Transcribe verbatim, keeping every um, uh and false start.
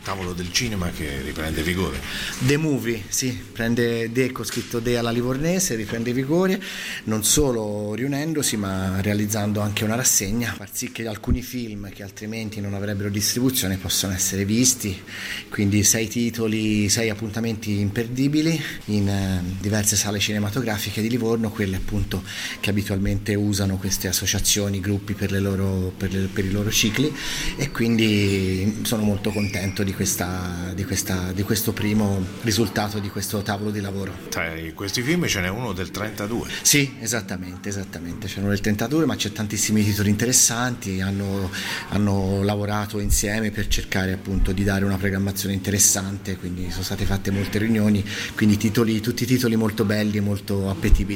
tavolo del cinema che riprende vigore. The Movie, sì, prende De, con scritto De alla livornese, riprende vigore, non solo riunendosi ma realizzando anche una rassegna, far sì che alcuni film che altrimenti non avrebbero distribuzione possano essere visti, quindi sei titoli, sei appuntamenti imperdibili in eh, diverse sale cinematografiche di Livorno, quelle appunto che abitualmente usano queste associazioni, gruppi per, le loro, per, le, per i loro cicli, e quindi sono molto contento di, questa, di, questa, di questo primo risultato di questo tavolo di lavoro. Tra questi film ce n'è uno del trentadue. Sì, esattamente, esattamente, c'è uno del trentadue, ma c'è tantissimi titoli interessanti, hanno, hanno lavorato insieme per cercare appunto di dare una programmazione interessante, quindi sono state fatte molte riunioni, quindi titoli, tutti titoli molto belli e molto appetibili.